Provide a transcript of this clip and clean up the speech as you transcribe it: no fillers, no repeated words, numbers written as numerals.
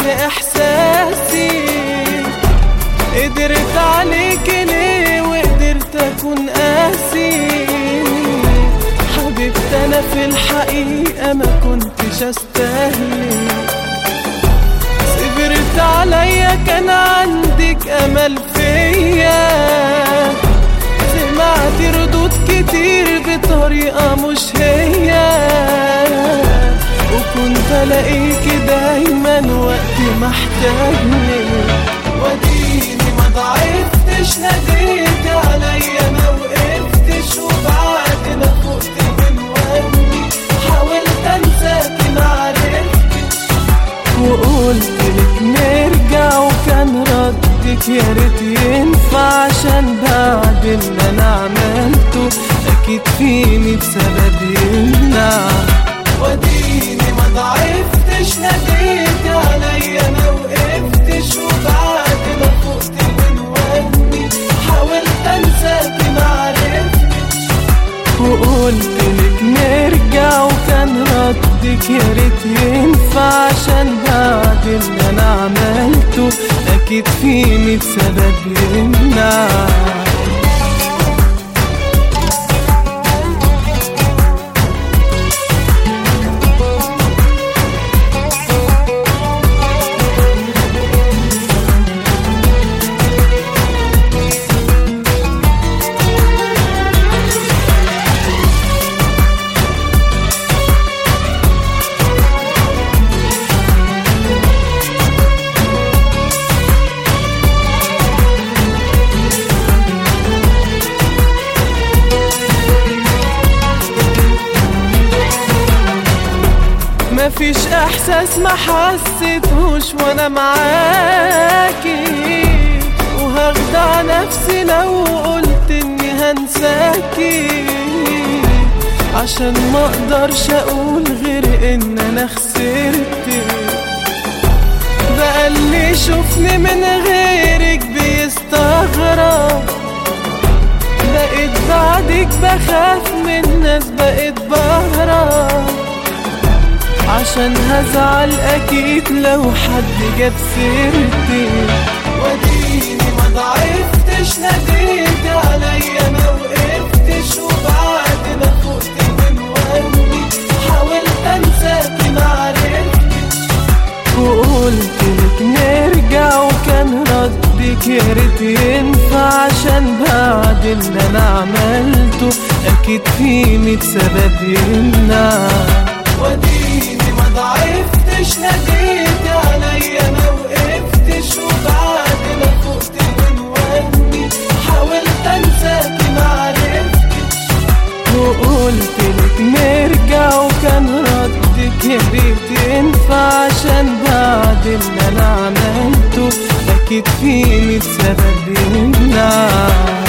في احساسي. قدرت عليك ليه وقدرت اكون قاسي؟ حبيبتي انا في الحقيقة ما كنتش استاهل. صبرت عليا كان عندك امل فيا. سمعت ردود كتير بطريقة مش هي، وكنت الاقيكي دايما وقت ما احتاجني. وديني ما ضعفتش، ناديت عليا ما وقفتش، وبعد ما فقت من وهمي حاولت انساكي ما عرفتش. وقلتلك نرجع وكان ردك يا ريت ينفع، عشان بعد اللي انا عملته اكيد فيني بسبب يمنع. وديني ما ضعفتش، ناديت عليا ما وقفتش، وبعد ما فقت من وهمي حاولت انساكي ما عرفتش. وقلتلك نرجع وكان ردك يا ريت ينفع، عشان بعد اللي انا عملته اكيد فيني بسبب يمنع. مفيش احساس ما حسيتهوش وانا معاكي، وهخدع نفسي لو قلت اني هنساكي، عشان ما اقدرش اقول غير ان انا خسرتك. بقى اللي يشوفني من غيرك بيستغرب، بقيت بعدك بخاف من ناس، بقيت بهرب عشان هزعل اكيد لو حد جاب سيرتي. وديني ما ضعفتش، ناديت عليا ما وقفتش، وبعد ما فقت من وهمي حاولت انساكي ما عرفتش. وقلتلك نرجع وكان ردك يا ريت ينفع، عشان بعد اللي انا عملته اكيد فيني بسبب يمنع. وديني ما ضعفتش، ناديت عليا ما وقفتش، وبعد ما فقت من وهمي حاولت انساكي ما عرفتش. وقلتلك نرجع وكان ردك يا ريت ينفع، عشان بعد اللي انا عملته اكيد فيني بسبب يمنع.